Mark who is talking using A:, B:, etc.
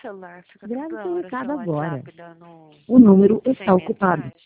A: celular fica
B: Grave
A: toda
B: seu
A: hora
B: recado
A: seu
B: agora.
A: WhatsApp dando
B: O número
A: sem
B: está ocupado.
A: mensagem.